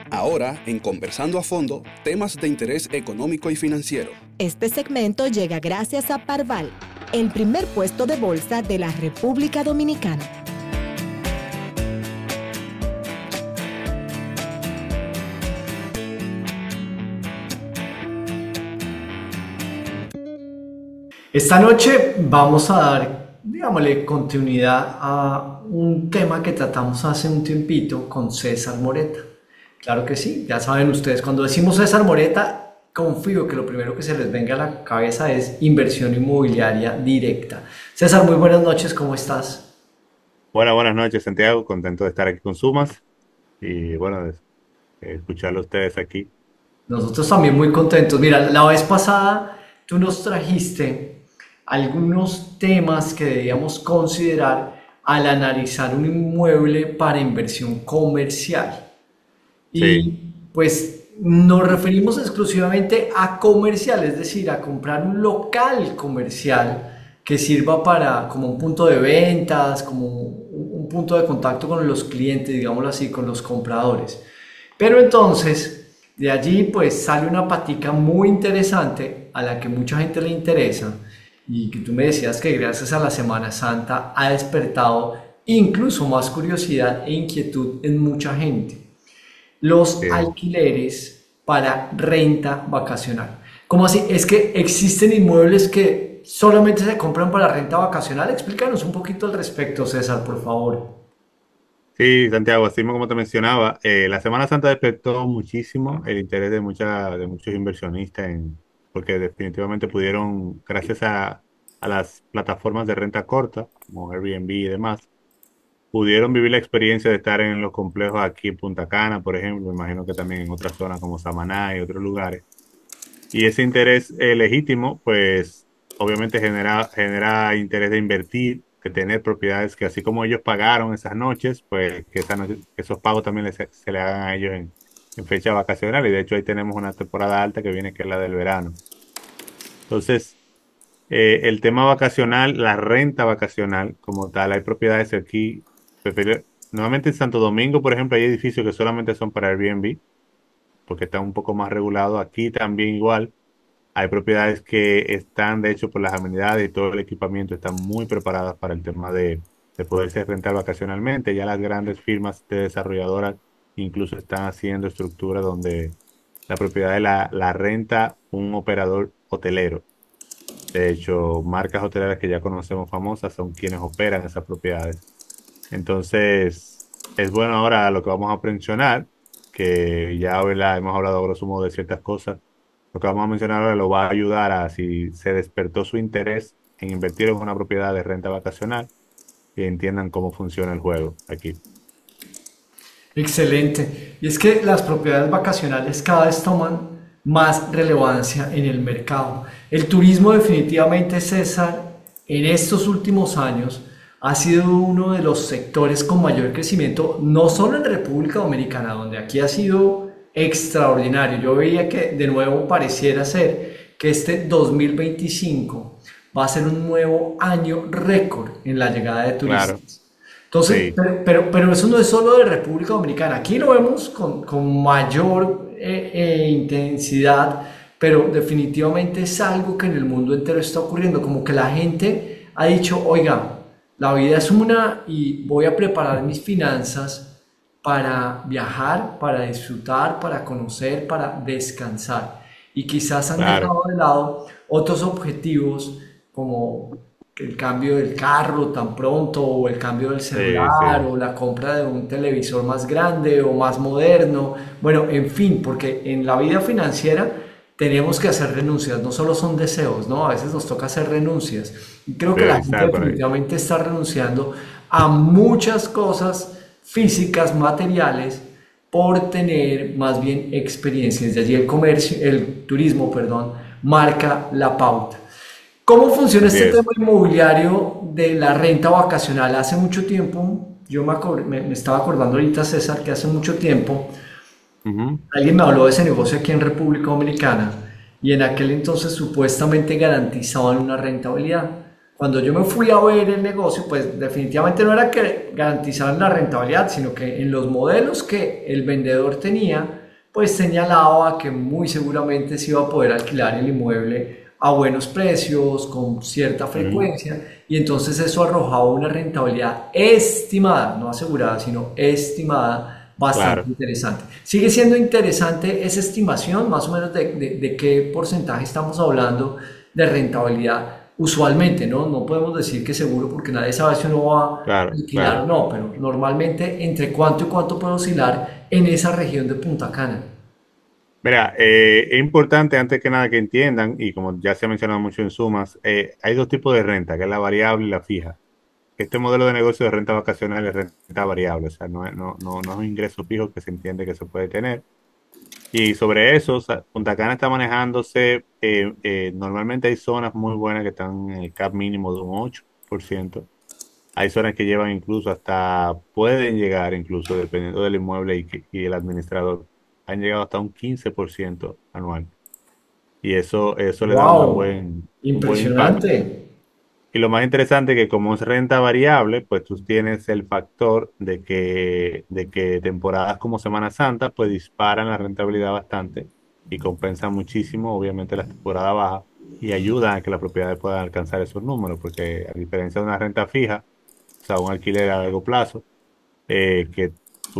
Ahora, en Conversando a Fondo, temas de interés económico y financiero. Este segmento llega gracias a Parval, el primer puesto de bolsa de la República Dominicana. Esta noche vamos a dar, digámosle, continuidad a un tema que tratamos hace un tiempito con César Moreta. Claro que sí, ya saben ustedes, cuando decimos César Moreta, confío que lo primero que se les venga a la cabeza es inversión inmobiliaria directa. César, muy buenas noches, ¿cómo estás? Buenas noches, Santiago. Contento de estar aquí con Sumas y bueno, escucharlo a ustedes aquí. Nosotros también muy contentos. Mira, la vez pasada tú nos trajiste algunos temas que debíamos considerar al analizar un inmueble para inversión comercial. Sí, Y pues nos referimos exclusivamente a comercial, es decir, a comprar un local comercial que sirva para como un punto de ventas, como un punto de contacto con los clientes, digámoslo así, con los compradores. Pero entonces, de allí pues sale una patica muy interesante a la que mucha gente le interesa y que tú me decías que gracias a la Semana Santa ha despertado incluso más curiosidad e inquietud en mucha gente: los sí. alquileres para renta vacacional. ¿Cómo así? ¿Es que existen inmuebles que solamente se compran para renta vacacional? Explícanos un poquito al respecto, César, por favor. Sí, Santiago, así como te mencionaba, la Semana Santa despertó muchísimo el interés de muchos inversionistas porque definitivamente pudieron, gracias a las plataformas de renta corta, como Airbnb y demás, pudieron vivir la experiencia de estar en los complejos aquí en Punta Cana, por ejemplo, imagino que también en otras zonas como Samaná y otros lugares. Y ese interés legítimo, pues obviamente genera interés de invertir, de tener propiedades que así como ellos pagaron esas noches, pues que, que esos pagos también se le hagan a ellos en fecha vacacional. Y de hecho ahí tenemos una temporada alta que viene, que es la del verano. Entonces, el tema vacacional, la renta vacacional como tal, hay propiedades aquí, nuevamente en Santo Domingo, por ejemplo, hay edificios que solamente son para Airbnb, porque están un poco más regulados. Aquí también igual. Hay propiedades que están, de hecho, por las amenidades y todo el equipamiento, están muy preparadas para el tema de poderse rentar vacacionalmente. Ya las grandes firmas de desarrolladoras incluso están haciendo estructuras donde la propiedad la renta un operador hotelero. De hecho, marcas hoteleras que ya conocemos famosas son quienes operan esas propiedades. Entonces, es bueno ahora lo que vamos a mencionar, que ya, ¿verdad? Hemos hablado grosso modo de ciertas cosas. Lo que vamos a mencionar ahora lo va a ayudar a si se despertó su interés en invertir en una propiedad de renta vacacional y entiendan cómo funciona el juego aquí. Excelente. Y es que las propiedades vacacionales cada vez toman más relevancia en el mercado. El turismo definitivamente, César, en estos últimos años ha sido uno de los sectores con mayor crecimiento, no solo en República Dominicana, donde aquí ha sido extraordinario. Yo veía que de nuevo pareciera ser que este 2025 va a ser un nuevo año récord en la llegada de Claro, turistas. Entonces, sí, pero eso no es solo de República Dominicana. Aquí lo vemos con mayor intensidad, pero definitivamente es algo que en el mundo entero está ocurriendo. Como que la gente ha dicho: oiga, la vida es una y voy a preparar mis finanzas para viajar, para disfrutar, para conocer, para descansar. Y quizás han claro, dejado de lado otros objetivos como el cambio del carro tan pronto, o el cambio del sí, celular, sí, o la compra de un televisor más grande o más moderno. Bueno, en fin, porque en la vida financiera tenemos que hacer renuncias, no solo son deseos, ¿no? A veces nos toca hacer renuncias. Y creo que la gente priorizar por ahí. definitivamente está renunciando a muchas cosas físicas, materiales, por tener más bien experiencias. De allí el comercio, el turismo, perdón, marca la pauta. ¿Cómo funciona Así este tema es. inmobiliario de la renta vacacional? Hace mucho tiempo, me estaba acordando ahorita, César, que hace mucho tiempo Ujú. alguien me habló de ese negocio aquí en República Dominicana, y en aquel entonces supuestamente garantizaban una rentabilidad. Cuando yo me fui a ver el negocio, pues definitivamente no era que garantizaran la rentabilidad, sino que en los modelos que el vendedor tenía, pues señalaba que muy seguramente se iba a poder alquilar el inmueble a buenos precios, con cierta Ujú. frecuencia, y entonces eso arrojaba una rentabilidad estimada, no asegurada, sino estimada, bastante Claro. interesante. Sigue siendo interesante esa estimación, más o menos de qué porcentaje estamos hablando de rentabilidad. Usualmente, ¿no? No podemos decir que seguro porque nadie sabe si uno va a Claro, alquilar claro. o no, pero normalmente entre cuánto y cuánto puede oscilar en esa región de Punta Cana. Mira, es importante antes que nada que entiendan, y como ya se ha mencionado mucho en sumas, hay dos tipos de renta, que es la variable y la fija. Este modelo de negocio de renta vacacional es renta variable, o sea, no es un ingreso fijo que se entiende que se puede tener. Y sobre eso, o sea, Punta Cana está manejándose, normalmente hay zonas muy buenas que están en el cap mínimo de un 8%. Hay zonas que llevan incluso hasta, pueden llegar incluso, dependiendo del inmueble y el administrador, han llegado hasta un 15% anual. Y eso le da ¡Wow! un buen impacto. Impresionante. Y lo más interesante es que como es renta variable, pues tú tienes el factor de que temporadas como Semana Santa, pues disparan la rentabilidad bastante y compensan muchísimo, obviamente, las temporadas bajas y ayudan a que las propiedades puedan alcanzar esos números, porque a diferencia de una renta fija, o sea, un alquiler a largo plazo, que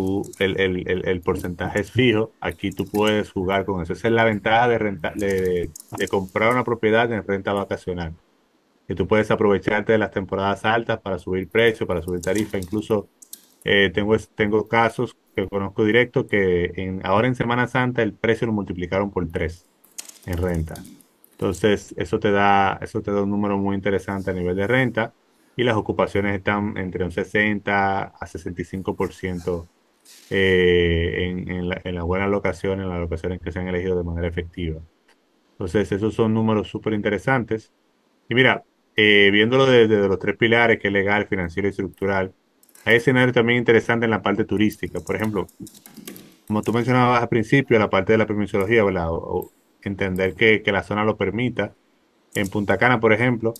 el porcentaje es fijo, aquí tú puedes jugar con eso. Esa es la ventaja de comprar una propiedad en renta vacacional, que tú puedes aprovecharte de las temporadas altas para subir precios, para subir tarifa. Incluso tengo casos que conozco directo que ahora en Semana Santa el precio lo multiplicaron por 3 en renta. Entonces, eso te da un número muy interesante a nivel de renta y las ocupaciones están entre un 60 a 65% en las buenas locaciones, en las locaciones que se han elegido de manera efectiva. Entonces, esos son números súper interesantes. Y mira, viéndolo desde los tres pilares, que es legal, financiero y estructural, hay escenarios también interesantes en la parte turística. Por ejemplo, como tú mencionabas al principio, la parte de la permisología, ¿verdad? O entender que la zona lo permita. En Punta Cana, por ejemplo,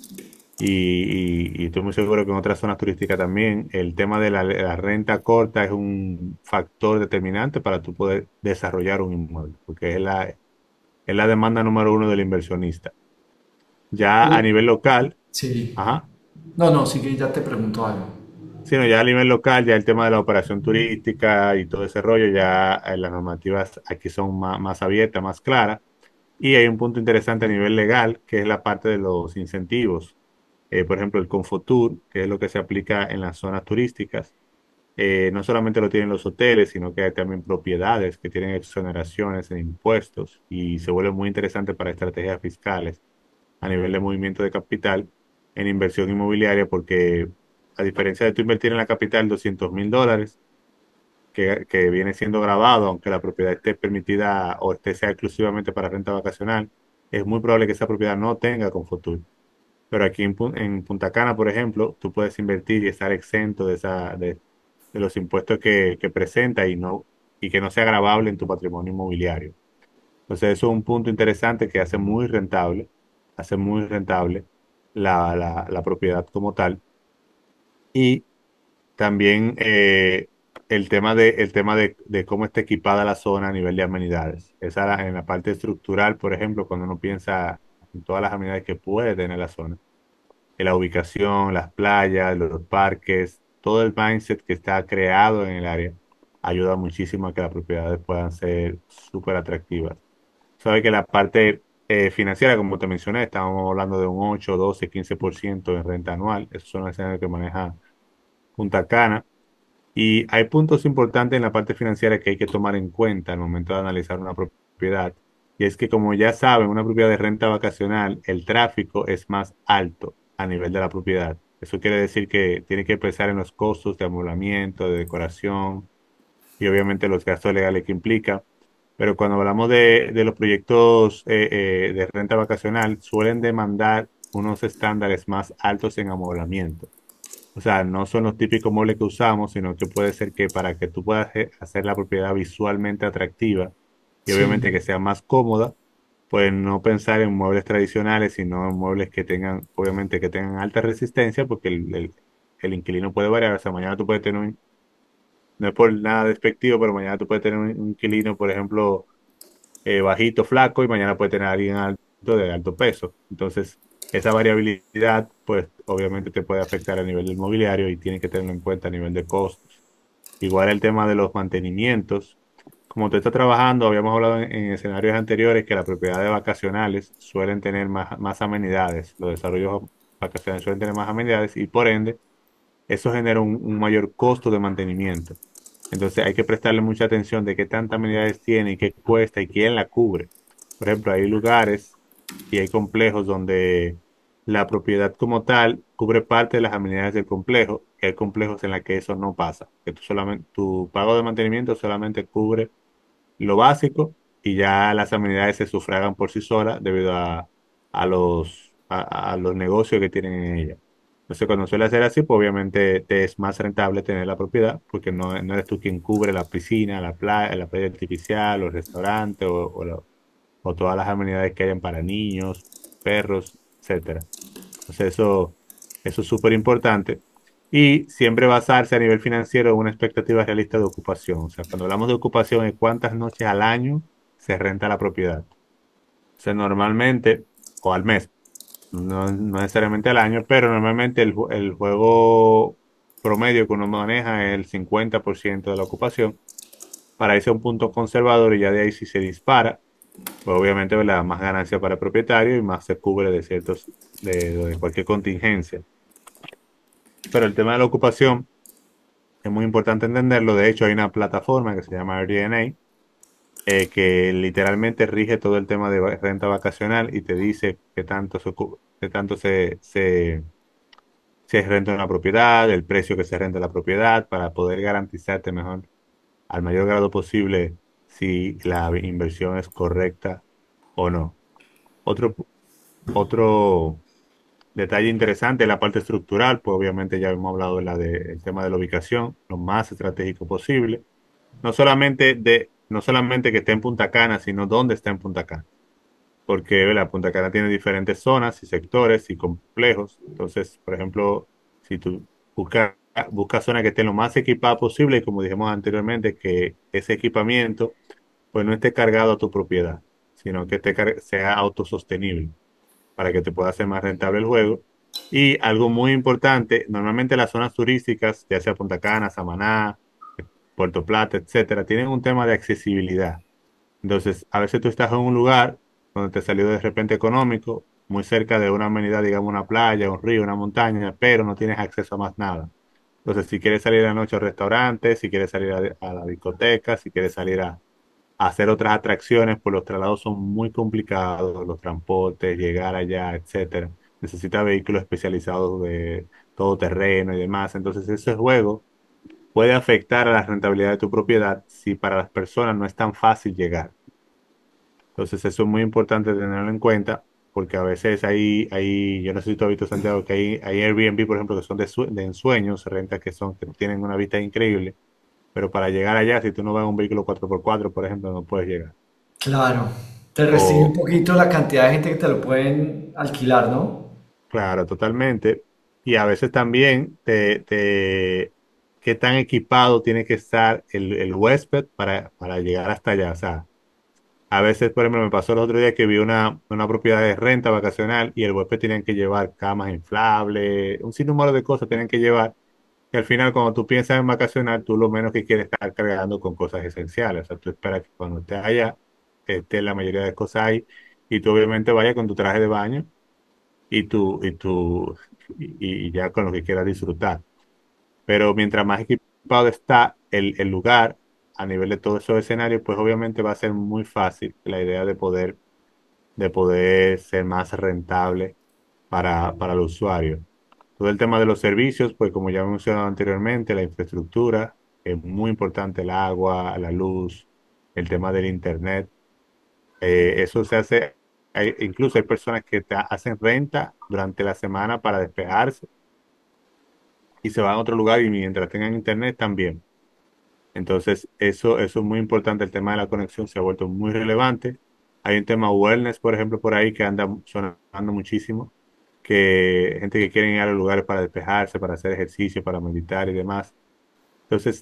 y estoy muy seguro que en otras zonas turísticas también, el tema de la renta corta es un factor determinante para tú poder desarrollar un inmueble, porque es la demanda número uno del inversionista. Ya a Oye, nivel local, sí. ajá. No, no, sí que ya te pregunto algo. Sino ya a nivel local, ya el tema de la operación turística y todo ese rollo, ya las normativas aquí son más abiertas, más claras. Y hay un punto interesante a nivel legal, que es la parte de los incentivos. Por ejemplo, el Confotur, que es lo que se aplica en las zonas turísticas. No solamente lo tienen los hoteles, sino que hay también propiedades que tienen exoneraciones en impuestos y se vuelve muy interesante para estrategias fiscales a nivel de movimiento de capital en inversión inmobiliaria, porque a diferencia de tú invertir en la capital $200,000, que viene siendo grabado, aunque la propiedad esté permitida o sea exclusivamente para renta vacacional, es muy probable que esa propiedad no tenga Confotur. Pero aquí en Punta Cana, por ejemplo, tú puedes invertir y estar exento de los impuestos que presenta y que no sea gravable en tu patrimonio inmobiliario. Entonces, eso es un punto interesante que hace muy rentable la propiedad como tal. Y también el tema de cómo está equipada la zona a nivel de amenidades. En la parte estructural, por ejemplo, cuando uno piensa en todas las amenidades que puede tener la zona, en la ubicación, las playas, los parques, todo el mindset que está creado en el área, ayuda muchísimo a que las propiedades puedan ser súper atractivas. Sabe que la parte financiera, como te mencioné, estábamos hablando de un 8, 12, 15% en renta anual. Esos son los escenarios que maneja Punta Cana. Y hay puntos importantes en la parte financiera que hay que tomar en cuenta al momento de analizar una propiedad. Y es que, como ya saben, una propiedad de renta vacacional, el tráfico es más alto a nivel de la propiedad. Eso quiere decir que tiene que pensar en los costos de amoblamiento, de decoración y obviamente los gastos legales que implica. Pero cuando hablamos de los proyectos de renta vacacional, suelen demandar unos estándares más altos en amoblamiento. O sea, no son los típicos muebles que usamos, sino que puede ser que para que tú puedas hacer la propiedad visualmente atractiva y obviamente Sí. que sea más cómoda, pues no pensar en muebles tradicionales, sino en muebles que tengan, obviamente, que tengan alta resistencia, porque el inquilino puede variar. O sea, mañana tú puedes tener no es por nada despectivo, pero mañana tú puedes tener un inquilino, por ejemplo, bajito, flaco, y mañana puede tener a alguien alto de alto peso. Entonces, esa variabilidad, pues obviamente te puede afectar a nivel del mobiliario y tienes que tenerlo en cuenta a nivel de costos. Igual el tema de los mantenimientos. Como tú estás trabajando, habíamos hablado en escenarios anteriores que las propiedades vacacionales suelen tener más amenidades. Los desarrollos vacacionales suelen tener más amenidades y por ende, eso genera un mayor costo de mantenimiento. Entonces hay que prestarle mucha atención de qué tantas amenidades tiene y qué cuesta y quién la cubre. Por ejemplo, hay lugares y hay complejos donde la propiedad como tal cubre parte de las amenidades del complejo y hay complejos en los que eso no pasa, que tú solamente, tu pago de mantenimiento solamente cubre lo básico y ya las amenidades se sufragan por sí solas debido a los negocios que tienen en ella. Entonces, cuando suele ser así, pues obviamente te es más rentable tener la propiedad porque no eres tú quien cubre la piscina, la playa artificial, los restaurantes o todas las amenidades que hayan para niños, perros, etcétera. Entonces, eso es súper importante. Y siempre basarse a nivel financiero en una expectativa realista de ocupación. O sea, cuando hablamos de ocupación, es cuántas noches al año se renta la propiedad. O sea, normalmente, o al mes, no necesariamente al año, pero normalmente el juego promedio que uno maneja es el 50% de la ocupación para irse a un punto conservador y ya de ahí si se dispara, pues obviamente ¿verdad? Más ganancia para el propietario y más se cubre de cualquier contingencia. Pero el tema de la ocupación es muy importante entenderlo. De hecho, hay una plataforma que se llama Airbnb, que literalmente rige todo el tema de renta vacacional y te dice qué tanto se renta una propiedad, el precio que se renta la propiedad, para poder garantizarte mejor, al mayor grado posible, si la inversión es correcta o no. Otro, otro detalle interesante es la parte estructural, pues obviamente ya hemos hablado de el tema de la ubicación, lo más estratégico posible. No solamente que esté en Punta Cana, sino dónde está en Punta Cana. Porque ¿verdad? Punta Cana tiene diferentes zonas y sectores y complejos. Entonces, por ejemplo, si tú buscas busca zonas que estén lo más equipadas posible y como dijimos anteriormente, que ese equipamiento pues no esté cargado a tu propiedad, sino que sea autosostenible para que te pueda hacer más rentable el juego. Y algo muy importante, normalmente las zonas turísticas, ya sea Punta Cana, Samaná, Puerto Plata, etcétera, tienen un tema de accesibilidad. Entonces, a veces tú estás en un lugar donde te salió de repente económico, muy cerca de una amenidad, digamos una playa, un río, una montaña, pero no tienes acceso a más nada. Entonces, si quieres salir a la noche al restaurante, si quieres salir a la discoteca, si quieres salir a hacer otras atracciones, pues los traslados son muy complicados, los transportes, llegar allá, etcétera. Necesita vehículos especializados de todo terreno y demás. Entonces, ese juego puede afectar a la rentabilidad de tu propiedad si para las personas no es tan fácil llegar. Entonces eso es muy importante tenerlo en cuenta porque a veces yo no sé si tú has visto, Santiago, que hay Airbnb, por ejemplo, que son de ensueños, rentas que tienen una vista increíble, pero para llegar allá, si tú no vas en un vehículo 4x4 por ejemplo, no puedes llegar. Claro, te restringe un O, poquito la cantidad de gente que te lo pueden alquilar, ¿no? claro, totalmente. Y a veces también qué tan equipado tiene que estar el huésped para llegar hasta allá. O sea, a veces, por ejemplo, me pasó el otro día que vi una propiedad de renta vacacional y el huésped tenían que llevar camas inflables, un sinnúmero de cosas tenían que llevar. Y al final, cuando tú piensas en vacacionar, tú lo menos que quieres estar cargando con cosas esenciales. O sea, tú esperas que cuando estés allá, esté la mayoría de cosas ahí y tú obviamente vayas con tu traje de baño y ya con lo que quieras disfrutar. Pero mientras más equipado está el lugar a nivel de todos esos escenarios, pues obviamente va a ser muy fácil la idea de poder ser más rentable para el usuario. Todo el tema de los servicios, pues como ya he mencionado anteriormente, la infraestructura, es muy importante el agua, la luz, el tema del internet. Eso se hace, incluso hay personas que hacen renta durante la semana para despejarse y se van a otro lugar y mientras tengan internet también. Entonces, eso es muy importante. El tema de la conexión se ha vuelto muy relevante. Hay un tema wellness, por ejemplo, por ahí que anda sonando muchísimo, que gente que quiere ir a los lugares para despejarse, para hacer ejercicio, para meditar y demás. Entonces,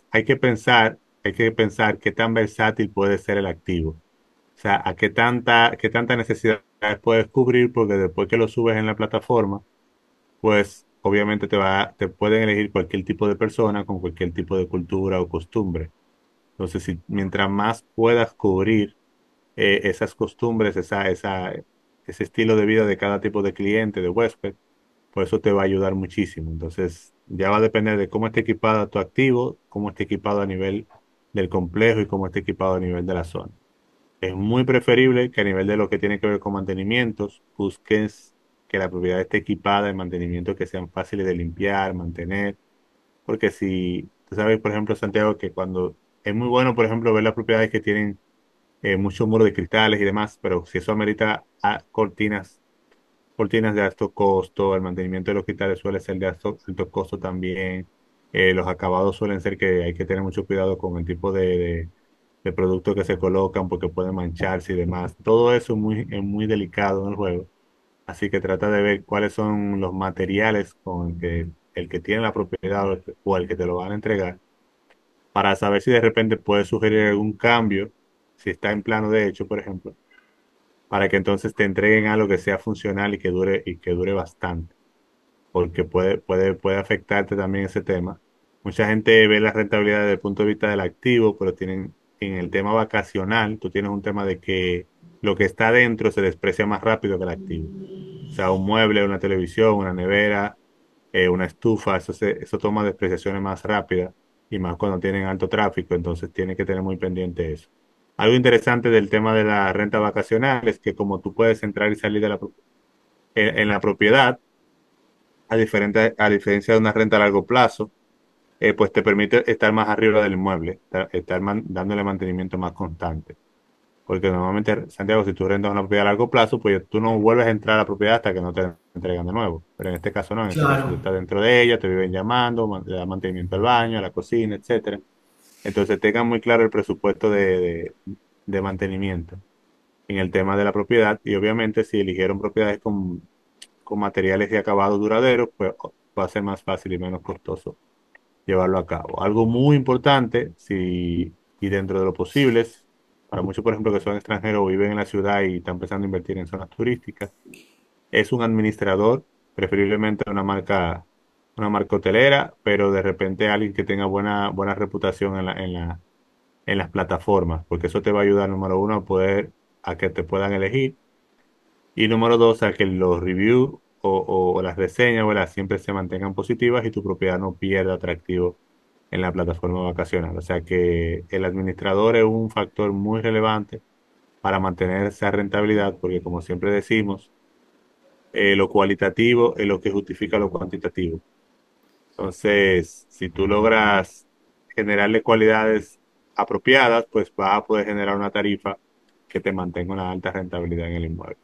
hay que pensar qué tan versátil puede ser el activo. O sea, a qué tanta necesidad puedes cubrir, porque después que lo subes en la plataforma, pues obviamente te pueden elegir cualquier tipo de persona con cualquier tipo de cultura o costumbre. Entonces, si, mientras más puedas cubrir esas costumbres, ese estilo de vida de cada tipo de cliente, de huésped, pues eso te va a ayudar muchísimo. Entonces, ya va a depender de cómo esté equipado tu activo, cómo esté equipado a nivel del complejo y cómo esté equipado a nivel de la zona. Es muy preferible que a nivel de lo que tiene que ver con mantenimientos, busques que la propiedad esté equipada en mantenimientos que sean fáciles de limpiar, mantener, porque si, tú sabes, por ejemplo, Santiago, que cuando es muy bueno, por ejemplo, ver las propiedades que tienen muchos muros de cristales y demás, pero si eso amerita cortinas de alto costo, el mantenimiento de los cristales suele ser de alto costo también, los acabados suelen ser que hay que tener mucho cuidado con el tipo de productos que se colocan porque pueden mancharse y demás. Todo eso es muy delicado en el juego, así que trata de ver cuáles son los materiales con el que tiene la propiedad o el que te lo van a entregar para saber si de repente puedes sugerir algún cambio, si está en plano de hecho, por ejemplo, para que entonces te entreguen algo que sea funcional y que dure bastante, porque puede afectarte también ese tema. Mucha gente ve la rentabilidad desde el punto de vista del activo, pero tienen en el tema vacacional, tú tienes un tema de que lo que está dentro se desprecia más rápido que el activo. O sea, un mueble, una televisión, una nevera, una estufa, eso toma depreciaciones más rápidas y más cuando tienen alto tráfico, entonces tiene que tener muy pendiente eso. Algo interesante del tema de la renta vacacional es que como tú puedes entrar y salir en la propiedad, a diferencia de una renta a largo plazo, pues te permite estar más arriba del inmueble, dándole mantenimiento más constante. Porque normalmente, Santiago, si tú rentas una propiedad a largo plazo, pues tú no vuelves a entrar a la propiedad hasta que no te entregan de nuevo. Pero en este caso no, en este caso Claro. tú estás dentro de ella, te viven llamando, le das mantenimiento al baño, a la cocina, etcétera. Entonces tengan muy claro el presupuesto de mantenimiento en el tema de la propiedad y obviamente si eligieron propiedades con materiales y acabados duraderos, pues va a ser más fácil y menos costoso llevarlo a cabo. Algo muy importante, si, y dentro de lo posible, para muchos, por ejemplo, que son extranjeros o viven en la ciudad y están pensando en invertir en zonas turísticas, es un administrador, preferiblemente una marca hotelera, pero de repente alguien que tenga buena reputación en las plataformas, porque eso te va a ayudar, número uno, a que te puedan elegir, y número dos, a que los reviews o las reseñas, ¿verdad? Siempre se mantengan positivas y tu propiedad no pierda atractivo en la plataforma vacacional. O sea que el administrador es un factor muy relevante para mantener esa rentabilidad, porque como siempre decimos, lo cualitativo es lo que justifica lo cuantitativo. Entonces, si tú logras generarle cualidades apropiadas, pues vas a poder generar una tarifa que te mantenga una alta rentabilidad en el inmueble.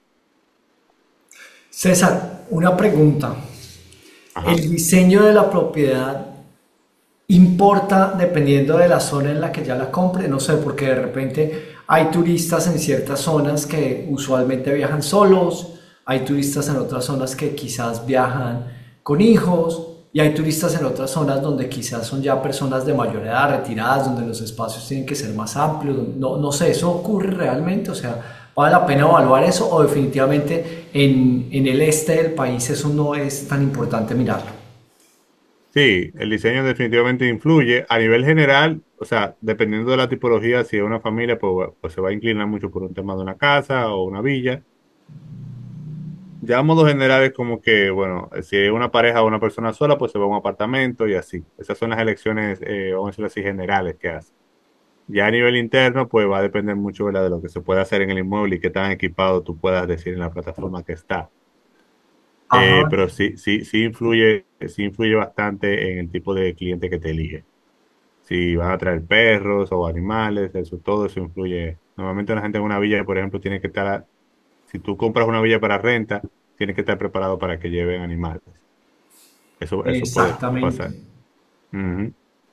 César, una pregunta. Ajá. ¿El diseño de la propiedad importa dependiendo de la zona en la que ya la compre? No sé, porque de repente hay turistas en ciertas zonas que usualmente viajan solos, hay turistas en otras zonas que quizás viajan con hijos y hay turistas en otras zonas donde quizás son ya personas de mayor edad, retiradas, donde los espacios tienen que ser más amplios. No, no sé, ¿eso ocurre realmente? O sea, ¿vale la pena evaluar eso o definitivamente en el este del país eso no es tan importante mirarlo? Sí, el diseño definitivamente influye. A nivel general, o sea, dependiendo de la tipología, si es una familia, pues se va a inclinar mucho por un tema de una casa o una villa. Ya a modo general es como que, bueno, si es una pareja o una persona sola, pues se va a un apartamento y así. Esas son las elecciones, vamos a decirlo así, generales que hace. Ya a nivel interno, pues va a depender mucho, ¿verdad? De lo que se puede hacer en el inmueble y qué tan equipado tú puedas decir en la plataforma que está. Ajá. Pero sí influye bastante en el tipo de cliente que te elige. Si van a traer perros o animales, eso, todo eso influye. Normalmente la gente en una villa, por ejemplo, tiene que estar, si tú compras una villa para renta, tienes que estar preparado para que lleven animales. Eso puede Exactamente. pasar. Ujú.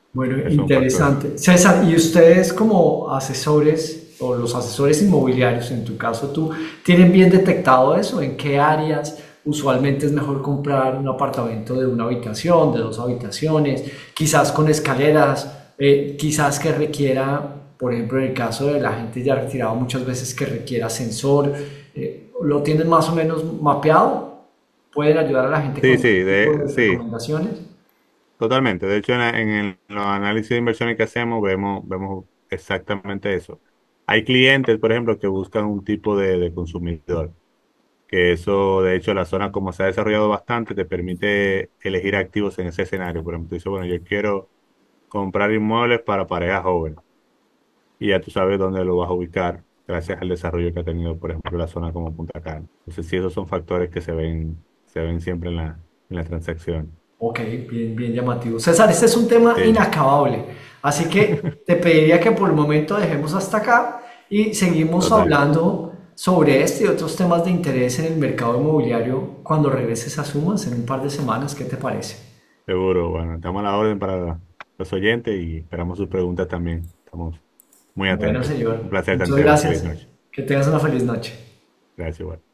Bueno, Es un factor. interesante. César, ¿y ustedes como asesores o los asesores inmobiliarios, en tu caso tú, tienen bien detectado eso? ¿En qué áreas usualmente es mejor comprar un apartamento de una habitación, de dos habitaciones, quizás con escaleras, quizás que requiera, por ejemplo, en el caso de la gente ya retirada muchas veces que requiera ascensor? ¿Lo tienen más o menos mapeado? ¿Pueden ayudar a la gente Sí, con sí, este tipo de sí, recomendaciones? totalmente. De hecho, los análisis de inversiones que hacemos vemos exactamente eso. Hay clientes, por ejemplo, que buscan un tipo de consumidor, que eso, de hecho, la zona como se ha desarrollado bastante, te permite elegir activos en ese escenario. Por ejemplo, tú dices, bueno, yo quiero comprar inmuebles para parejas jóvenes y ya tú sabes dónde lo vas a ubicar gracias al desarrollo que ha tenido, por ejemplo, la zona como Punta Cana. Entonces, sí, esos son factores que se ven siempre en la transacción. Ok, bien, bien llamativo. César, este es un tema Sí. inacabable, así que te pediría que por el momento dejemos hasta acá y seguimos Total, hablando sobre este y otros temas de interés en el mercado inmobiliario cuando regreses a Sumas en un par de semanas. ¿Qué te parece? seguro. Bueno, estamos a la orden para los oyentes y esperamos sus preguntas también. Estamos muy Bueno, atentos. señor, Un placer, muchas Santiago. Feliz gracias. noche. Que tengas una feliz noche. Gracias, igual.